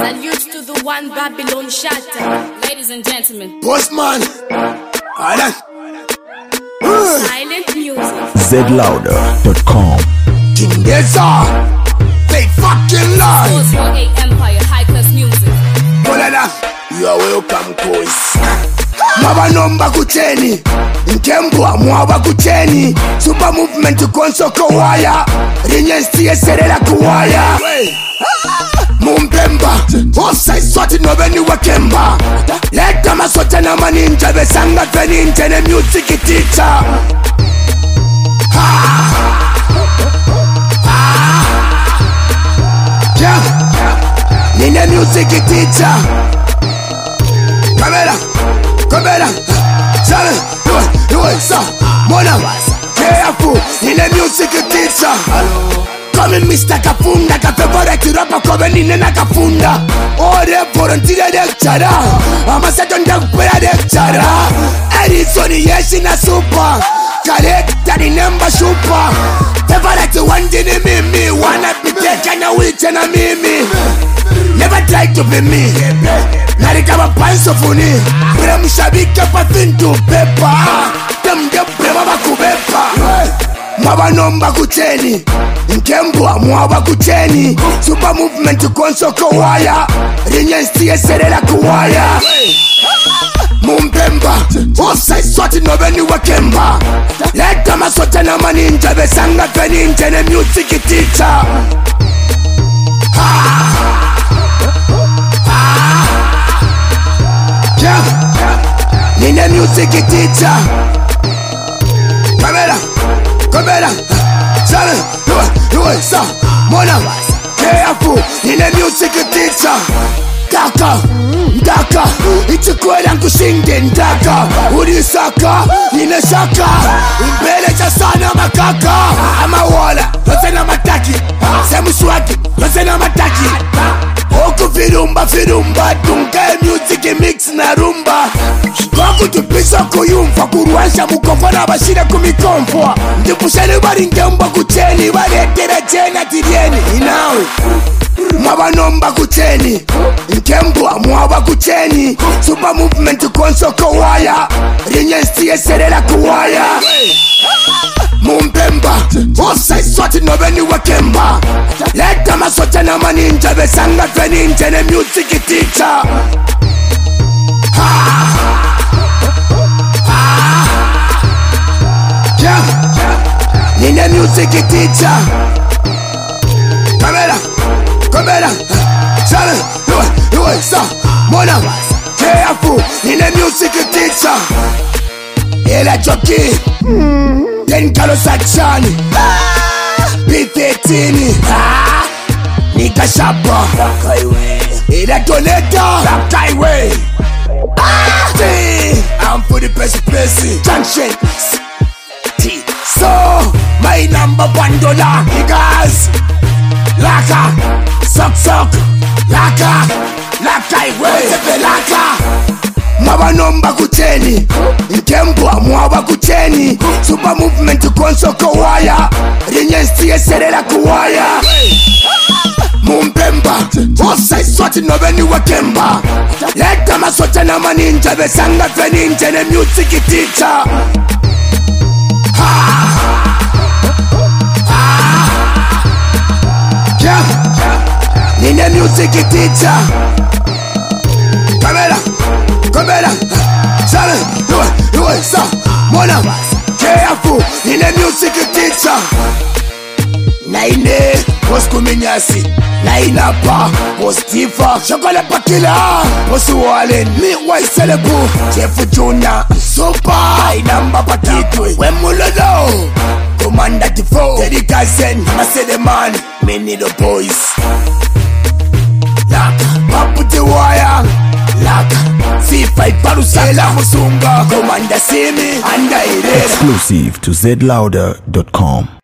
Salute to the one Babylon shatter. Ladies and gentlemen, Postman. silent music. zlouder.com. King Deza. They fucking lie. Sports 48 Empire, high class music. Kolala. You are welcome, boys. Maba nomba kucheni Nkembwa mwaba kucheni Super movement konso kowaya Rinyestie serela kuwaya Mumpemba Osai swati noveni wakemba Leta masota na maninja Besanga feni intene music teacher Yeah Nine music teacher Kamera Kamera, Charlie, you it, sir. Mona, careful, in a music teacher. Come Mr. Kafunda, ka favorite rapper, come in a Kafunda. Oh, they volunteer lecturer. I'm a second dog player lecturer. Edison, yes, in a super. Correct, that in number super. Favorite one didn't me, wanna be taken away, and a mimi. Never try to be me. Narikaba panso funi Bura mshabika pafintu pepa Temde brema bakubepa Mwaba nomba kucheni Nkembwa mwaba kucheni Super movement konso kowaya Rinyestie serela kuwaya Mumpemba Osai swati noveni wakemba Leta masota na maninja Besanga feni intene music teacher Nine music teacher Kamera Kamera Charlie You it, sir. Mona Careful Nine music teacher Daka Daka Ichikwela nkushinde ndaka Urisaka Nine shaka Mbele cha sana makaka Amawala Yose na mataki Semu swaki Yose na mataki Oku firumba firumba Tunga music mix na rumba Kwaku tupisa kuyumva Kuruasha mukofana bashira kumikomfwa Ndipushani bari ngemba kucheni Baretera chena tirieni Inawe Mwaba nomba kucheni Nkembwa mwaba kucheni Super movement konso kowaya Rinyestie serela kuwaya Mumpemba Osai swati noveni wakemba Leta masota na maninja Besanga feni intene music teacher Yeah Nine music teacher Kamera Kamera Charlie You it, sir. Mona Careful Nine music teacher Ela jockey Then Carlos Achani P13 Nika Shaba Ela Doneta Highway I'm for the best place Junction So my number $1 Niggas Laka Sok Laka Highway Laka Mwaba nomba kucheni Nkembwa mwaba kucheni Super movement konso kowaya Rinyestie serela kuwaya Mumpemba Osai swati noveni wakemba Leta masota na maninja Besanga feni intene music teacher Yeah Nine music teacher Kamera Kamera Charlie You it, sir. Mona Careful Nine music teacher Naine Poskuminyasi Nainapa Postifa Chokola Pakila Posuwalen Miwai Selebu Jeff Junior Super Nainamba Patitwe Wemulolo Commander Tifo Teddy Kazen Masedeman Many the boys Laka Paputi Wire Laka C5 Parusela Musunga Commander Simi Anda Irera Exclusive to zlouder.com.